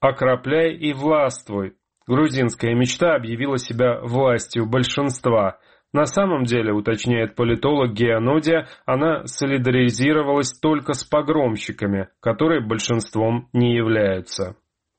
«Окропляй и властвуй». Грузинская мечта объявила себя властью большинства. На самом деле, уточняет политолог Геонодия, она солидаризировалась только с погромщиками, которые большинством не являются.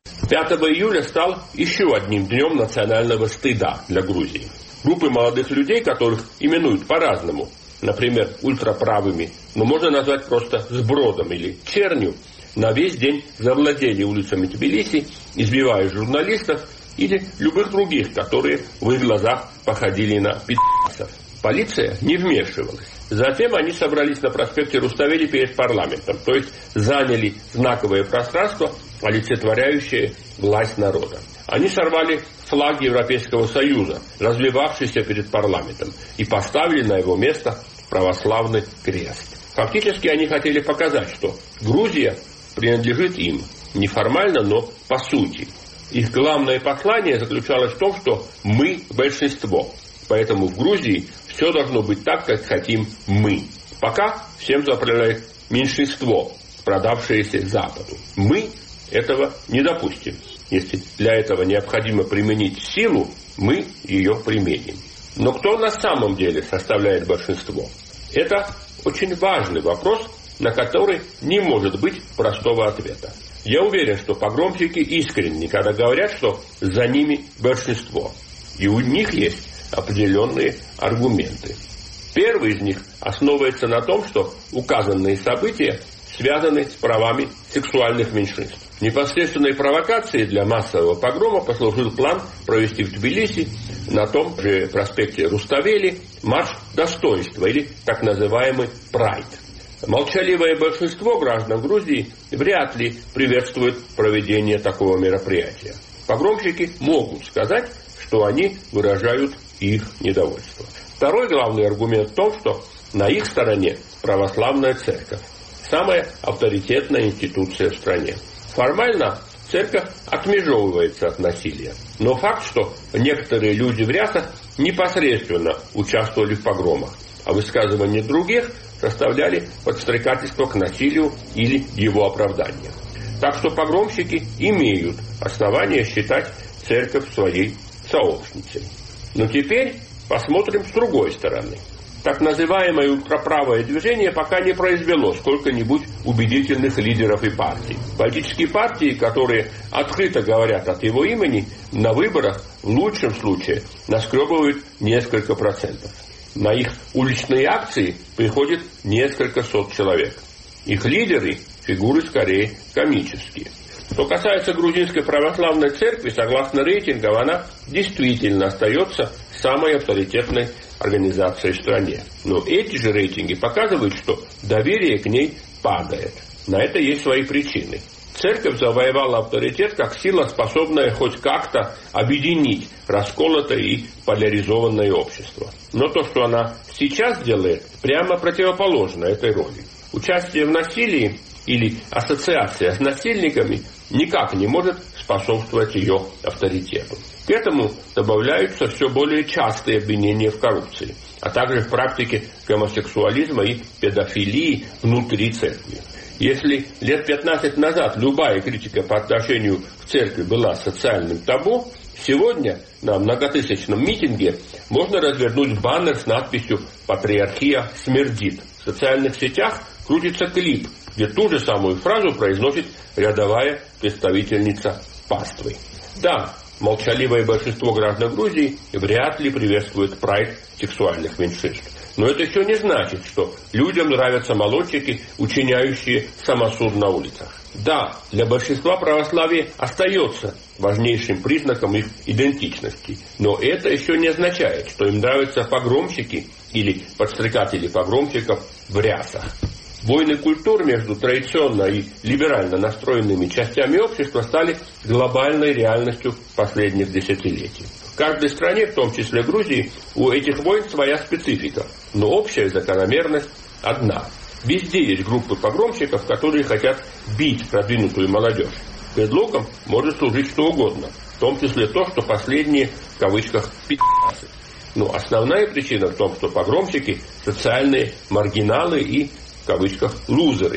5 июля стал еще одним днем национального стыда для Грузии. Группы молодых людей, которых именуют по-разному, например, ультраправыми, но можно назвать просто сбродом или чернью, на весь день завладели улицами Тбилиси, избивая журналистов или любых других, которые в их глазах походили на пи***цев. Полиция не вмешивалась. Затем они собрались на проспекте Руставели перед парламентом, то есть заняли знаковое пространство, олицетворяющее власть народа. Они сорвали флаг Европейского Союза, развивавшийся перед парламентом, и поставили на его место православный крест. Фактически они хотели показать, что Грузия принадлежит им, не формально, но по сути. Их главное послание заключалось в том, что мы большинство. Поэтому в Грузии все должно быть так, как хотим мы. Пока всем заправляет меньшинство, продавшееся Западу. Мы этого не допустим. Если для этого необходимо применить силу, мы ее применим. Но кто на самом деле составляет большинство? Это очень важный вопрос, на который не может быть простого ответа. Я уверен, что погромщики искренни, когда говорят, что за ними большинство. И у них есть определенные аргументы. Первый из них основывается на том, что указанные события связаны с правами сексуальных меньшинств. Непосредственной провокацией для массового погрома послужил план провести в Тбилиси на том же проспекте Руставели марш достоинства или так называемый прайд. Молчаливое большинство граждан Грузии вряд ли приветствует проведение такого мероприятия. Погромщики могут сказать, что они выражают их недовольство. Второй главный аргумент в том, что на их стороне православная церковь, самая авторитетная институция в стране. Формально церковь отмежевывается от насилия. Но факт, что некоторые люди в рясах непосредственно участвовали в погромах, а высказывания других составляли подстрекательство к насилию или его оправдание. Так что погромщики имеют основания считать церковь своей сообщницей. Но теперь посмотрим с другой стороны. Так называемое ультраправое движение пока не произвело сколько-нибудь убедительных лидеров и партий. Политические партии, которые открыто говорят от его имени, на выборах в лучшем случае наскребывают несколько процентов. На их уличные акции приходит несколько сот человек. Их лидеры – фигуры скорее комические. Что касается грузинской православной церкви, согласно рейтингам, она действительно остается самой авторитетной организацией в стране. Но эти же рейтинги показывают, что доверие к ней падает. На это есть свои причины. Церковь завоевала авторитет как сила, способная хоть как-то объединить расколотое и поляризованное общество. Но то, что она сейчас делает, прямо противоположно этой роли. Участие в насилии или ассоциация с насильниками никак не может способствовать ее авторитету. К этому добавляются все более частые обвинения в коррупции, а также в практике гомосексуализма и педофилии внутри церкви. Если лет 15 назад любая критика по отношению к церкви была социальным табу, сегодня на многотысячном митинге можно развернуть баннер с надписью «Патриархия смердит». В социальных сетях крутится клип, где ту же самую фразу произносит рядовая представительница паствы. Да, молчаливое большинство граждан Грузии вряд ли приветствует прайд сексуальных меньшинств. Но это еще не значит, что людям нравятся молодчики, учиняющие самосуд на улицах. Да, для большинства православие остается важнейшим признаком их идентичности. Но это еще не означает, что им нравятся погромщики или подстрекатели погромщиков в рясах. Войны культур между традиционно и либерально настроенными частями общества стали глобальной реальностью последних десятилетий. В каждой стране, в том числе Грузии, у этих войн своя специфика, но общая закономерность одна. Везде есть группы погромщиков, которые хотят бить продвинутую молодежь. Предлогом может служить что угодно, в том числе то, что последние, в кавычках, пи***цы. Но основная причина в том, что погромщики – социальные маргиналы и, в кавычках, лузеры.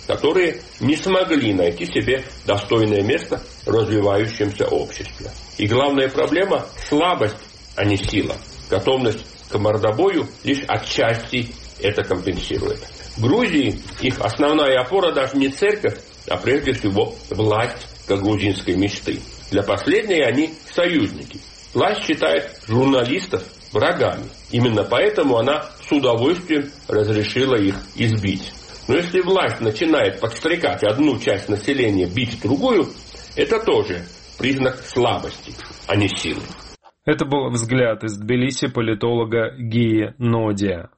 которые не смогли найти себе достойное место в развивающемся обществе. И главная проблема – слабость, а не сила. Готовность к мордобою лишь отчасти это компенсирует. В Грузии их основная опора даже не церковь, а прежде всего власть как грузинской мечты. Для последней они союзники. Власть считает журналистов врагами. Именно поэтому она с удовольствием разрешила их избить. Но если власть начинает подстрекать одну часть населения бить другую, это тоже признак слабости, а не силы. Это был взгляд из Тбилиси политолога Гии Нодия.